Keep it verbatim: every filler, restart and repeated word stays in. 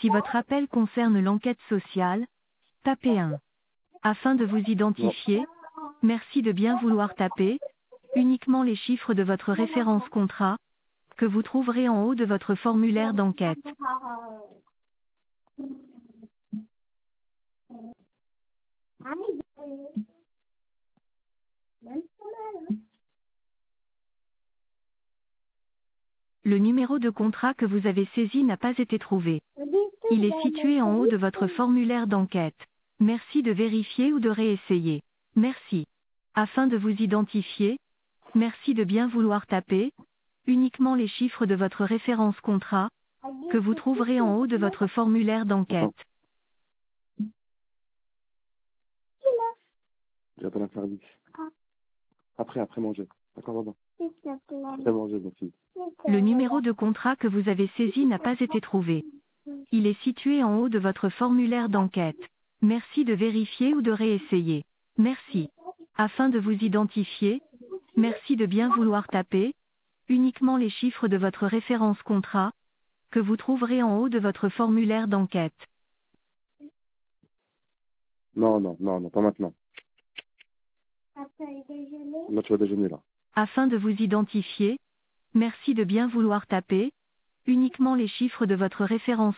Si votre appel concerne l'enquête sociale, tapez un. Afin de vous Non. identifier, merci de bien vouloir taper uniquement les chiffres de votre référence contrat, que vous trouverez en haut de votre formulaire d'enquête. Le numéro de contrat que vous avez saisi n'a pas été trouvé. Il est situé en haut de votre formulaire d'enquête. Merci de vérifier ou de réessayer. Merci. Afin de vous identifier, merci de bien vouloir taper uniquement les chiffres de votre référence contrat, que vous trouverez en haut de votre formulaire d'enquête. Attends, j'appelle un service. Après, après manger. D'accord, maman. Après manger, ma fille. Le numéro de contrat que vous avez saisi n'a pas été trouvé. Il est situé en haut de votre formulaire d'enquête. Merci de vérifier ou de réessayer. Merci. Afin de vous identifier, merci de bien vouloir taper uniquement les chiffres de votre référence contrat, que vous trouverez en haut de votre formulaire d'enquête. Non, non, non, non, pas maintenant. Là, tu vas déjeuner, là. Afin de vous identifier, merci de bien vouloir taper uniquement les chiffres de votre référence